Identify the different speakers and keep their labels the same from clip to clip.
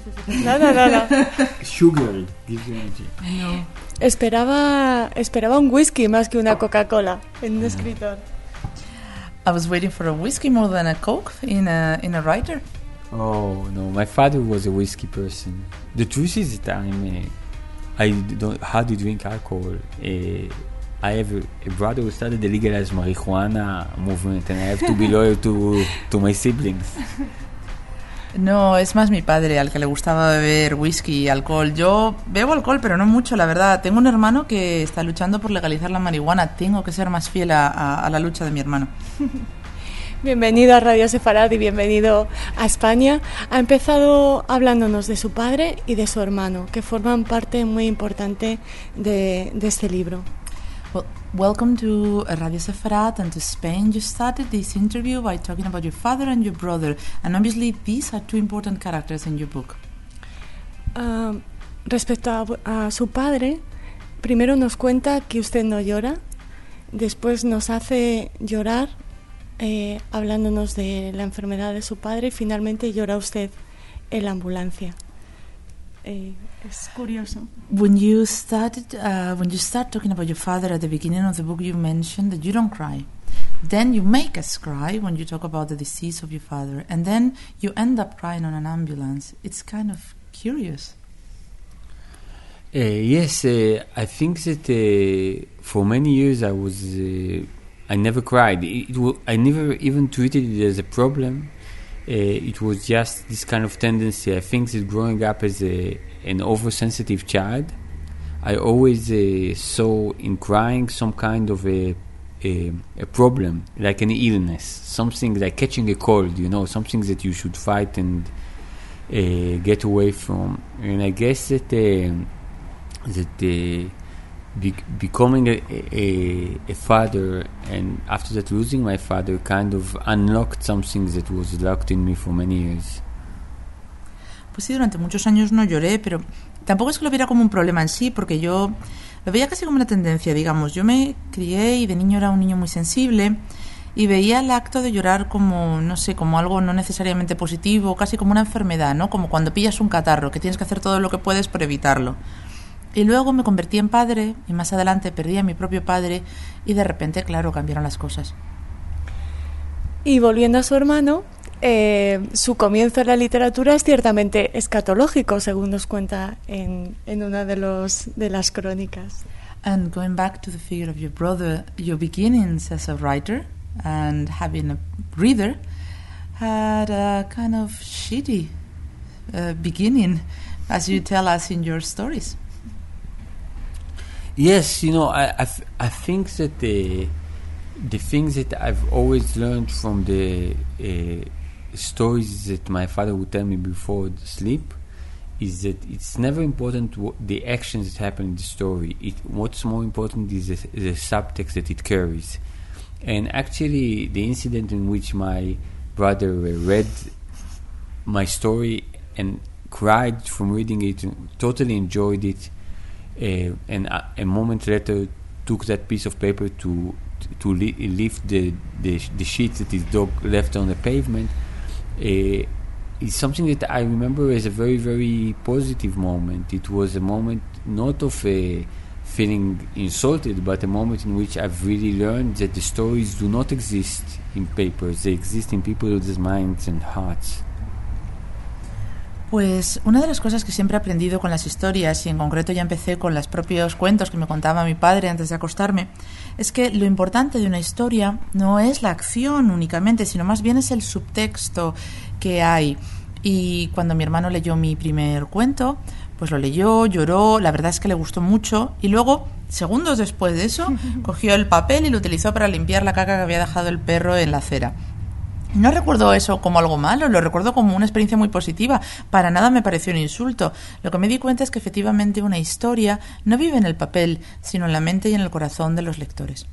Speaker 1: No.
Speaker 2: Sugar gives you energy.
Speaker 3: No.
Speaker 1: Esperaba un whisky más que una Coca-Cola en un escritor.
Speaker 3: I was waiting for a whiskey more than a Coke in a writer.
Speaker 2: Oh no, my father was a whiskey person. The truth is that I don't hardly drink alcohol. I have a brother who started the legalized marijuana movement, and I have to be loyal to my siblings.
Speaker 3: No, es más mi padre al que le gustaba beber whisky y alcohol. Yo bebo alcohol, pero no mucho, la verdad. Tengo un hermano que está luchando por legalizar la marihuana. Tengo que ser más fiel a la lucha de mi hermano.
Speaker 1: Bienvenido a Radio Sefarad y bienvenido a España. Ha empezado hablándonos de su padre y de su hermano, que forman parte muy importante de este libro.
Speaker 3: Well, welcome to Radio Sefarad and to Spain. You started this interview by talking about your father and your brother, and obviously these are two important characters in your book.
Speaker 1: Respecto a su padre, primero nos cuenta que usted no llora, después nos hace llorar hablándonos de la enfermedad de su padre y finalmente llora usted en la ambulancia. Es curioso.
Speaker 3: When you start talking about your father at the beginning of the book, you mentioned that you don't cry. Then you make us cry when you talk about the disease of your father, and then you end up crying on an ambulance. It's kind of curious.
Speaker 2: Yes, I think that for many years I never cried. I never even treated it as a problem. It was just this kind of tendency. I think that growing up as an oversensitive child, I always saw in crying some kind of a problem, like an illness, something like catching a cold, something that you should fight and get away from. And I guess that becoming a father and after that losing my father kind of unlocked something that was locked in me for many years.
Speaker 3: Pues sí, durante muchos años no lloré, pero tampoco es que lo viera como un problema en sí, porque yo lo veía casi como una tendencia, digamos. Yo me crié y de niño era un niño muy sensible y veía el acto de llorar como, no sé, como algo no necesariamente positivo, casi como una enfermedad, ¿no? Como cuando pillas un catarro, que tienes que hacer todo lo que puedes por evitarlo. Y luego me convertí en padre y más adelante perdí a mi propio padre y de repente, claro, cambiaron las cosas.
Speaker 1: Y volviendo a su hermano, su comienzo en la literatura es ciertamente escatológico, según nos cuenta en una de las crónicas.
Speaker 3: And going back to the figure of your brother, your beginnings as a writer and having a reader had a kind of shitty beginning, as you tell us in your stories.
Speaker 2: Yes, I think that the things that I've always learned from the stories that my father would tell me before sleep is that it's never important the actions that happen in the story. What's more important is the subtext that it carries. And actually, the incident in which my brother read my story and cried from reading it, totally enjoyed it, and a moment later took that piece of paper to lift the sheets that his dog left on the pavement. It's something that I remember as a very, very positive moment. It was a moment not of feeling insulted, but a moment in which I've really learned that the stories do not exist in papers. They exist in people's minds and hearts.
Speaker 3: Pues una de las cosas que siempre he aprendido con las historias, y en concreto ya empecé con los propios cuentos que me contaba mi padre antes de acostarme, es que lo importante de una historia no es la acción únicamente, sino más bien es el subtexto que hay. Y cuando mi hermano leyó mi primer cuento, pues lo leyó, lloró, la verdad es que le gustó mucho, y luego, segundos después de eso, cogió el papel y lo utilizó para limpiar la caca que había dejado el perro en la acera. No recuerdo eso como algo malo, lo recuerdo como una experiencia muy positiva. Para nada me pareció un insulto. Lo que me di cuenta es que efectivamente una historia no vive en el papel, sino en la mente y en el corazón de los lectores.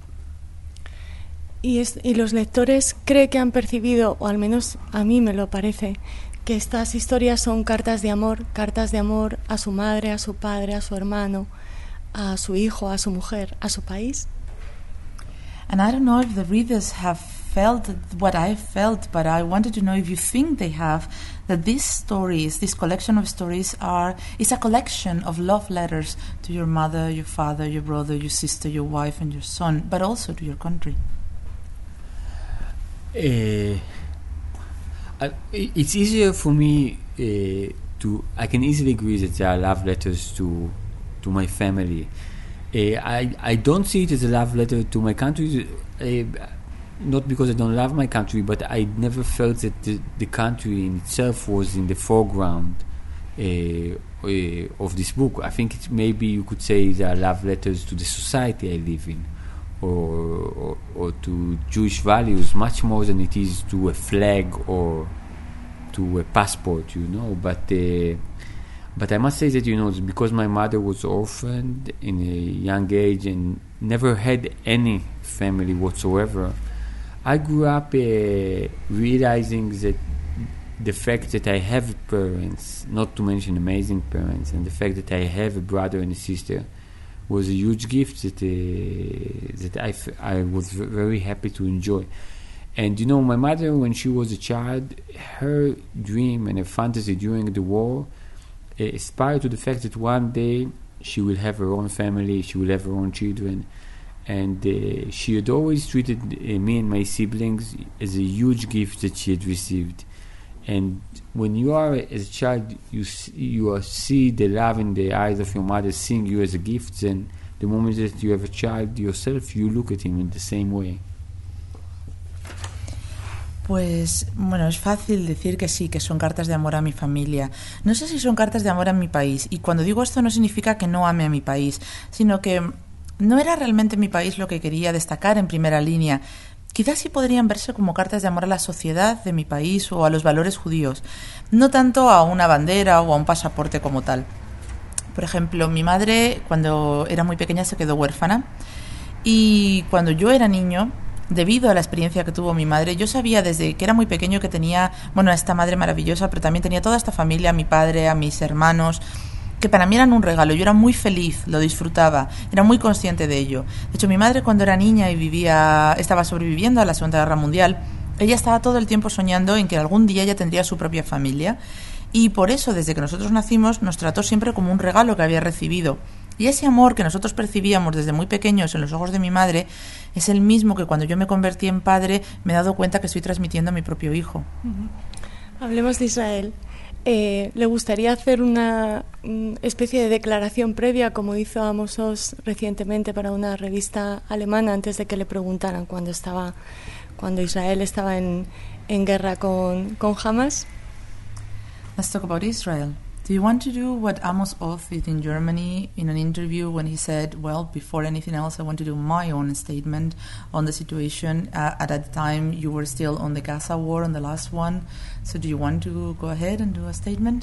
Speaker 1: Y los lectores creen que han percibido, o al menos a mí me lo parece, que estas historias son cartas de amor a su madre, a su padre, a su hermano, a su hijo, a su mujer, a su país.
Speaker 3: And I don't know if the readers have felt what I felt, but I wanted to know if you think they have, that these stories, this collection of stories is a collection of love letters to your mother, your father, your brother, your sister, your wife, and your son, but also to your country.
Speaker 2: It's easier for me I can easily agree that there are love letters to my family. I don't see it as a love letter to my country, not because I don't love my country, but I never felt that the country in itself was in the foreground of this book. I think maybe you could say there are love letters to the society I live in, or to Jewish values, much more than it is to a flag or to a passport, But I must say that, because my mother was orphaned in a young age and never had any family whatsoever, I grew up realizing that the fact that I have parents, not to mention amazing parents, and the fact that I have a brother and a sister was a huge gift that I was very happy to enjoy. And my mother, when she was a child, her dream and her fantasy during the war aspired to the fact that one day she will have her own family, she will have her own children, and she had always treated me and my siblings as a huge gift that she had received. And when you are as a child, you see the love in the eyes of your mother, seeing you as a gift, and the moment that you have a child yourself, you look at him in the same way.
Speaker 3: Pues, bueno, es fácil decir que sí, que son cartas de amor a mi familia. No sé si son cartas de amor a mi país. Y cuando digo esto no significa que no ame a mi país, sino que no era realmente mi país lo que quería destacar en primera línea. Quizás sí podrían verse como cartas de amor a la sociedad de mi país o a los valores judíos, no tanto a una bandera o a un pasaporte como tal. Por ejemplo, mi madre, cuando era muy pequeña, se quedó huérfana. Y cuando yo era niño, debido a la experiencia que tuvo mi madre, yo sabía desde que era muy pequeño que tenía, a esta madre maravillosa, pero también tenía toda esta familia, a mi padre, a mis hermanos, que para mí eran un regalo. Yo era muy feliz, lo disfrutaba, era muy consciente de ello. De hecho, mi madre, cuando era niña y estaba sobreviviendo a la Segunda Guerra Mundial, ella estaba todo el tiempo soñando en que algún día ella tendría su propia familia, y por eso, desde que nosotros nacimos, nos trató siempre como un regalo que había recibido. Y ese amor que nosotros percibíamos desde muy pequeños en los ojos de mi madre es el mismo que cuando yo me convertí en padre me he dado cuenta que estoy transmitiendo a mi propio hijo.
Speaker 1: Hablemos de Israel. ¿Le gustaría hacer una especie de declaración previa, como hizo Amos Oz recientemente para una revista alemana, antes de que le preguntaran cuando Israel estaba en guerra con Hamas?
Speaker 3: Let's talk about Israel. Do you want to do what Amos Oz did in Germany in an interview when he said, well, before anything else, I want to do my own statement on the situation? At that time, you were still on the Gaza war, on the last one. So do you want to go ahead and do a statement?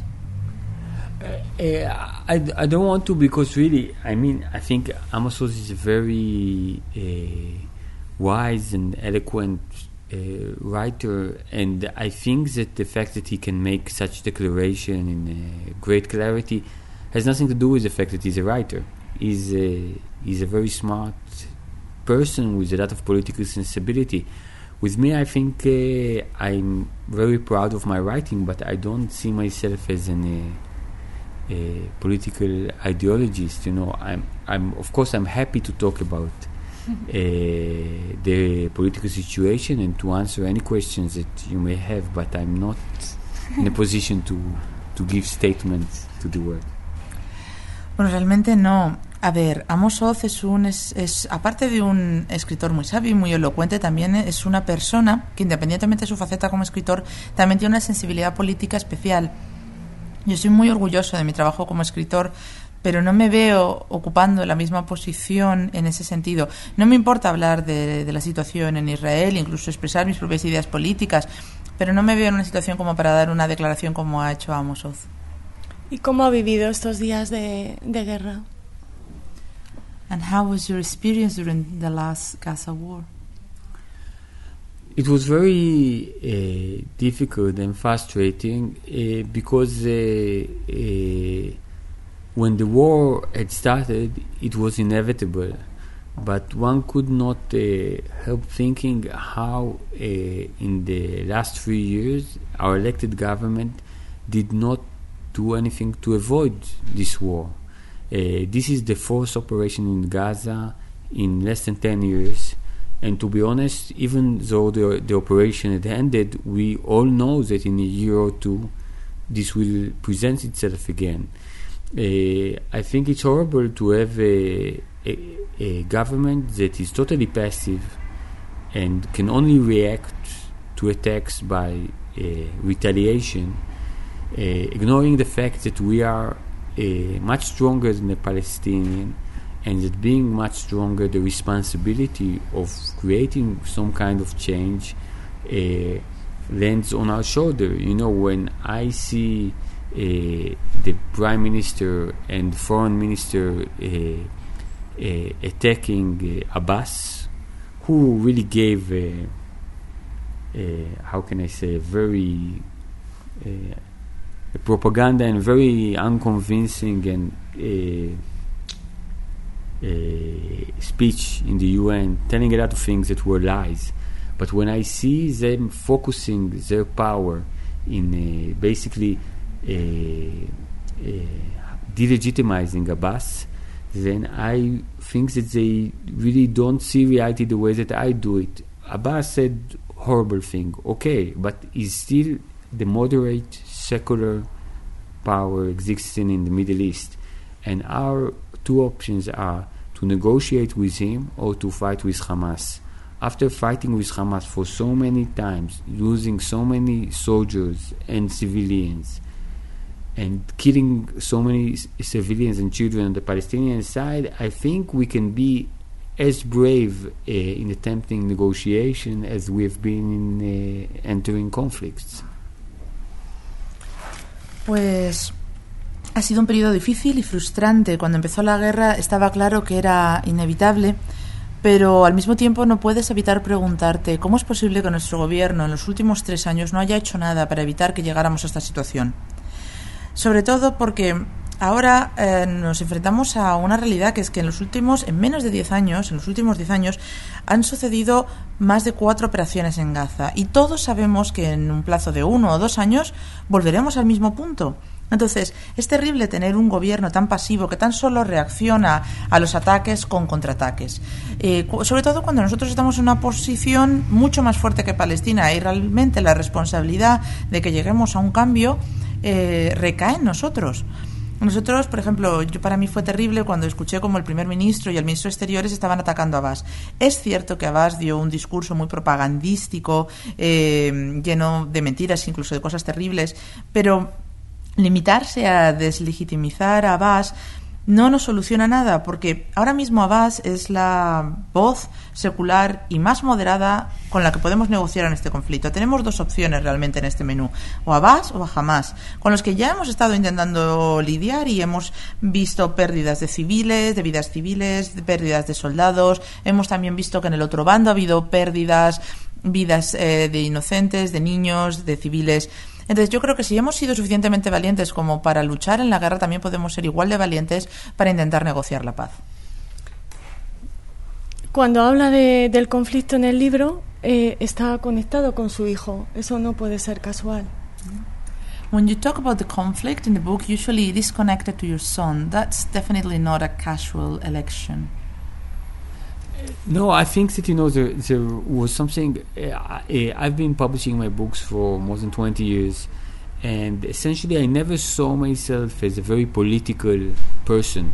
Speaker 2: I don't want to, because really, I think Amos Oz is a very wise and eloquent writer, and I think that the fact that he can make such declaration in great clarity has nothing to do with the fact that he's a writer. He's a very smart person with a lot of political sensibility. With me, I think I'm very proud of my writing, but I don't see myself as a political ideologist. I'm happy to talk about the political situation and to answer any questions that you may have, but I'm not in a position to give statements to the world.
Speaker 3: Bueno, realmente no. A ver, Amos Oz es aparte de un escritor muy sabio y muy elocuente, también es una persona que, independientemente de su faceta como escritor, también tiene una sensibilidad política especial. Yo soy muy orgulloso de mi trabajo como escritor, pero no me veo ocupando la misma posición en ese sentido. No me importa hablar de la situación en Israel, incluso expresar mis propias ideas políticas, pero no me veo en una situación como para dar una declaración como ha hecho Amos Oz.
Speaker 1: ¿Y cómo ha vivido estos días de guerra?
Speaker 3: And how was your experience during the last Gaza war?
Speaker 2: It was very difficult and frustrating because when the war had started, it was inevitable but one could not help thinking how in the last 3 years our elected government did not do anything to avoid this war. This is the fourth operation in Gaza in less than 10 years. And to be honest, even though the operation had ended, we all know that in a year or two, this will present itself again. I think it's horrible to have a government that is totally passive and can only react to attacks by retaliation, ignoring the fact that we are much stronger than the Palestinians, and that being much stronger, the responsibility of creating some kind of change lands on our shoulder. You know, when I see the Prime Minister and Foreign Minister attacking Abbas, who really gave, how can I say, very propaganda and very unconvincing and speech in the UN, telling a lot of things that were lies. But when I see them focusing their power in basically delegitimizing Abbas, then I think that they really don't see reality the way that I do it. Abbas said horrible thing, okay, but he's still the moderate secular power existing in the Middle East, and our two options are to negotiate with him or to fight with Hamas. After fighting with Hamas for so many times, losing so many soldiers and civilians, and killing so many civilians and children on the Palestinian side, I think we can be as brave in attempting negotiation as we have been in entering conflicts.
Speaker 3: Pues ha sido un periodo difícil y frustrante. Cuando empezó la guerra estaba claro que era inevitable, pero al mismo tiempo no puedes evitar preguntarte cómo es posible que nuestro gobierno en los últimos 3 años no haya hecho nada para evitar que llegáramos a esta situación. Sobre todo porque ahora nos enfrentamos a una realidad que es que en los últimos 10 años, han sucedido más de 4 operaciones en Gaza, y todos sabemos que en un plazo de 1 o 2 años volveremos al mismo punto. Entonces, es terrible tener un gobierno tan pasivo que tan solo reacciona a los ataques con contraataques. Sobre todo cuando nosotros estamos en una posición mucho más fuerte que Palestina, y realmente la responsabilidad de que lleguemos a un cambio recae en nosotros. Nosotros, por ejemplo, para mí fue terrible cuando escuché como el primer ministro y el ministro de Exteriores estaban atacando a Abbas. Es cierto que Abbas dio un discurso muy propagandístico, lleno de mentiras, incluso de cosas terribles, pero limitarse a deslegitimizar a Abbas no nos soluciona nada, porque ahora mismo Abbas es la voz secular y más moderada con la que podemos negociar en este conflicto. Tenemos 2 opciones realmente en este menú, o Abbas o a Hamas, con los que ya hemos estado intentando lidiar y hemos visto pérdidas de civiles, de vidas civiles, de pérdidas de soldados. Hemos también visto que en el otro bando ha habido vidas de inocentes, de niños, de civiles. Entonces yo creo que si hemos sido suficientemente valientes como para luchar en la guerra, también podemos ser igual de valientes para intentar negociar la paz.
Speaker 1: Cuando habla del conflicto en el libro, está conectado con su hijo. Eso no puede ser casual.
Speaker 3: When you talk about the conflict in the book, usually it is connected to your son. That's definitely not a casual election.
Speaker 2: No, I think that, there was something. I've been publishing my books for more than 20 years, and essentially I never saw myself as a very political person.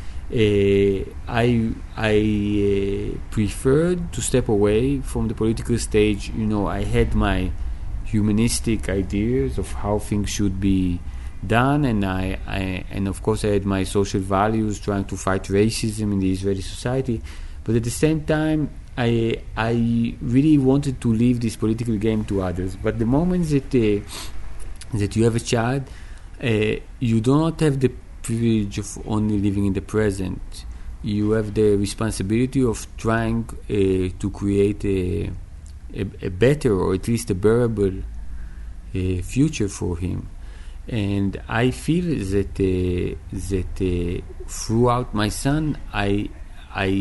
Speaker 2: I preferred to step away from the political stage. I had my humanistic ideas of how things should be done, and and of course I had my social values, trying to fight racism in the Israeli society. But at the same time, I really wanted to leave this political game to others. But the moment that you have a child, you do not have the privilege of only living in the present. You have the responsibility of trying to create a better, or at least a bearable future for him. And I feel that throughout my son, I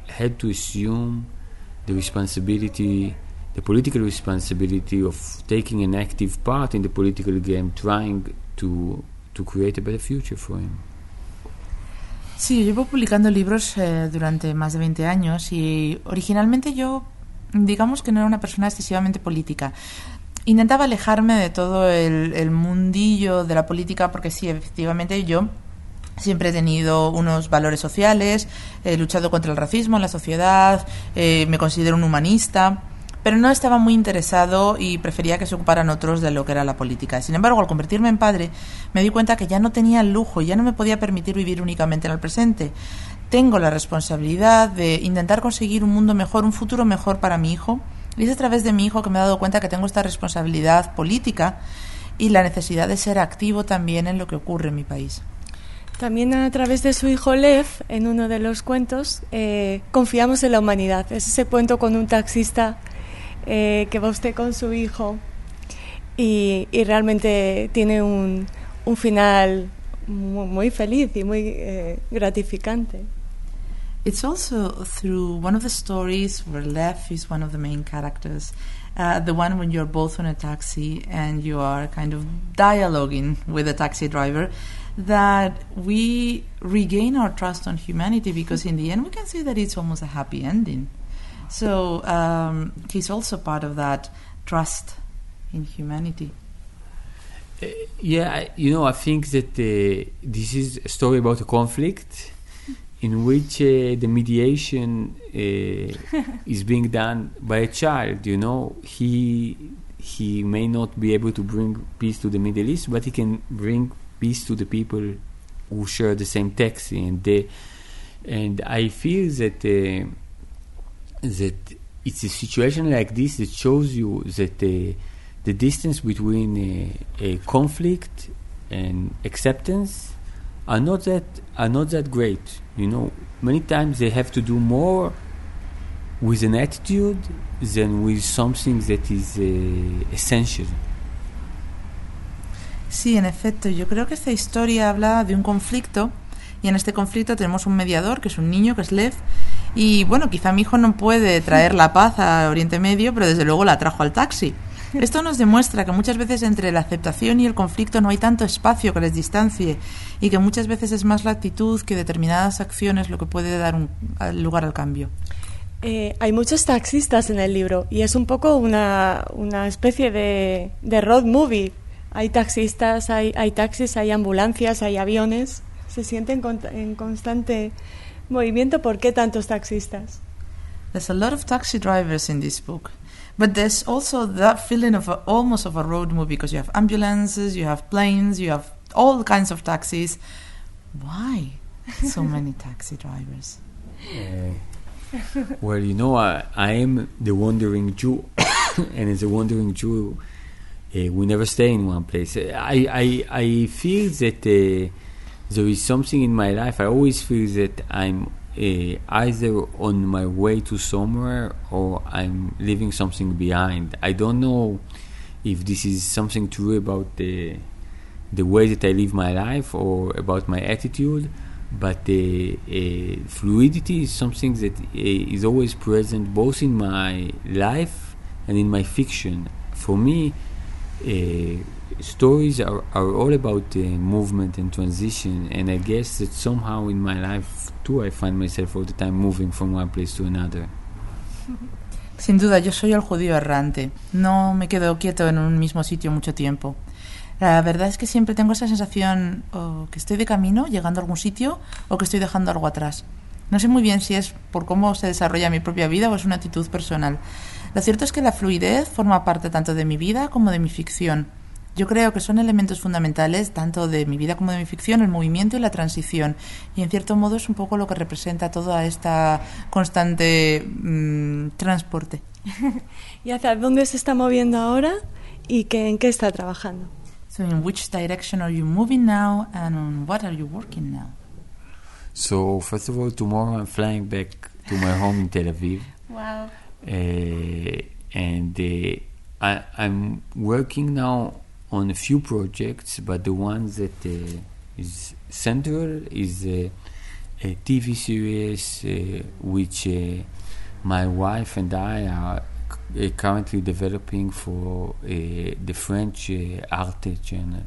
Speaker 2: had to assume the responsibility, the political responsibility of taking an active part in the political game, trying to create a better future for him.
Speaker 3: Sí, yo llevo publicando libros durante más de 20 años y originalmente yo, digamos que no era una persona excesivamente política. Intentaba alejarme de todo el mundillo de la política porque sí, efectivamente yo siempre he tenido unos valores sociales, he luchado contra el racismo en la sociedad, me considero un humanista, pero no estaba muy interesado y prefería que se ocuparan otros de lo que era la política. Sin embargo, al convertirme en padre, me di cuenta que ya no tenía el lujo, ya no me podía permitir vivir únicamente en el presente. Tengo la responsabilidad de intentar conseguir un mundo mejor, un futuro mejor para mi hijo, y es a través de mi hijo que me he dado cuenta que tengo esta responsabilidad política y la necesidad de ser activo también en lo que ocurre en mi país.
Speaker 1: También a través de su hijo Lev, en uno de los cuentos, confiamos en la humanidad. Es ese cuento con un taxista que va usted con su hijo y realmente tiene un final muy feliz y muy gratificante.
Speaker 3: It's also through one of the stories where Lev is one of the main characters, the one when you're both on a taxi and you are kind of dialoguing with the taxi driver, that we regain our trust on humanity, because in the end we can see that it's almost a happy ending. So he's also part of that trust in humanity.
Speaker 2: Yeah, I think that this is a story about a conflict in which the mediation is being done by a child. He may not be able to bring peace to the Middle East, but he can bring peace to the people who share the same taxi. And I feel that it's a situation like this that shows you that the distance between a conflict and acceptance are not that great. Many times they have to do more with an attitude than with something that is essential.
Speaker 3: Sí, en efecto, yo creo que esta historia habla de un conflicto, y en este conflicto tenemos un mediador, que es un niño, que es Lev, y bueno, quizá mi hijo no puede traer la paz a Oriente Medio, pero desde luego la trajo al taxi. Esto nos demuestra que muchas veces entre la aceptación y el conflicto no hay tanto espacio que les distancie, y que muchas veces es más la actitud que determinadas acciones lo que puede dar lugar al cambio.
Speaker 1: Hay muchos taxistas en el libro y es un poco una especie de road movie. Hay taxistas, hay taxis, hay ambulancias, hay aviones. Se sienten en constante movimiento. ¿Por qué tantos taxistas?
Speaker 3: There's a lot of taxi drivers in this book. But there's also that feeling of almost of a road movie, because you have ambulances, you have planes, you have all kinds of taxis. Why so many taxi drivers?
Speaker 2: Well, I am the wandering Jew, and as a wandering Jew, we never stay in one place. I feel that there is something in my life. I always feel that I'm either on my way to somewhere or I'm leaving something behind. I don't know if this is something true about the way that I live my life or about my attitude, but fluidity is something that is always present both in my life and in my fiction. For me, stories are all about movement and transition, and I guess that somehow in my life too I find myself all the time moving from one place to another.
Speaker 3: Sin duda, yo soy el judío errante. No me quedo quieto en un mismo sitio mucho tiempo. La verdad es que siempre tengo esa sensación o que estoy de camino, llegando a algún sitio, o que estoy dejando algo atrás. No sé muy bien si es por cómo se desarrolla mi propia vida o es una actitud personal. Lo cierto es que la fluidez forma parte tanto de mi vida como de mi ficción. Yo creo que son elementos fundamentales tanto de mi vida como de mi ficción, el movimiento y la transición. Y en cierto modo es un poco lo que representa toda esta constante transporte.
Speaker 1: ¿Y hacia dónde se está moviendo ahora y en qué está trabajando?
Speaker 3: So in which direction are you moving now and on what are you working now?
Speaker 2: So first of all, tomorrow I'm flying back to my home in Tel Aviv.
Speaker 1: Wow.
Speaker 2: And I'm working now on a few projects, but the ones that is central is TV series which my wife and I are currently developing for the French Arte channel.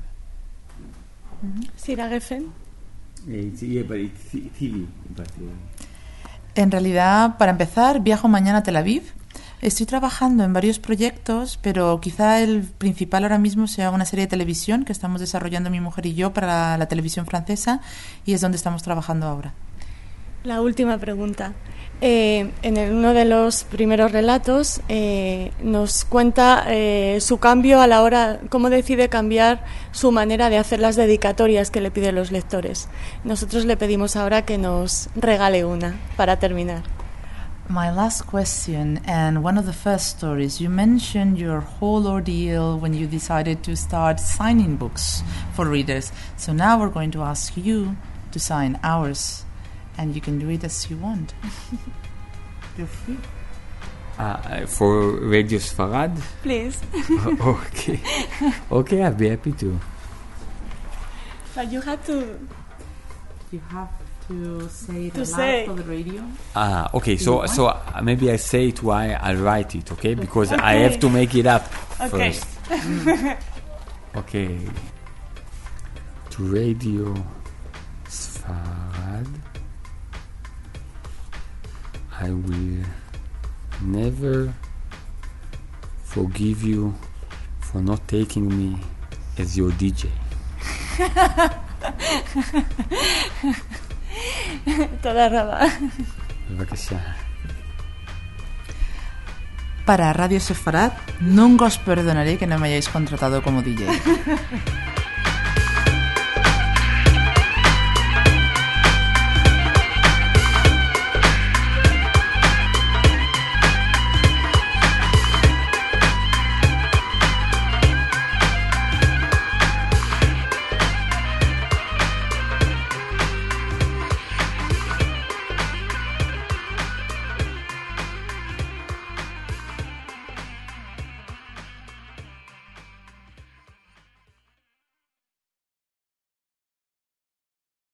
Speaker 1: Sira Geffen.
Speaker 2: Yeah, but it's TV.
Speaker 3: En realidad, para empezar, viajo mañana a Tel Aviv. Estoy trabajando en varios proyectos, pero quizá el principal ahora mismo sea una serie de televisión que estamos desarrollando mi mujer y yo para la televisión francesa, y es donde estamos trabajando ahora.
Speaker 1: La última pregunta. En uno de los primeros relatos nos cuenta su cambio a la hora, cómo decide cambiar su manera de hacer las dedicatorias que le piden los lectores. Nosotros le pedimos ahora que nos regale una para terminar.
Speaker 3: My last question, and one of the first stories, you mentioned your whole ordeal when you decided to start signing books for readers. So now we're going to ask you to sign ours, and you can do it as you want. Feel free.
Speaker 2: For Radio Sfarad?
Speaker 1: Please.
Speaker 2: Okay. Okay, I'll be happy to.
Speaker 1: But you have to...
Speaker 3: You have to say it
Speaker 1: To
Speaker 3: aloud
Speaker 1: say.
Speaker 3: for the radio.
Speaker 2: Okay, so maybe I say it while I write it, okay? Because I
Speaker 1: Okay.
Speaker 2: have to make it up
Speaker 1: Okay.
Speaker 2: first. Okay. To Radio Sfarad, I will never forgive you for not taking me as your DJ.
Speaker 1: Toda raba.
Speaker 2: בבקשה.
Speaker 3: Para Radio Sefarad, nunca os perdonaré que no me hayáis contratado como DJ.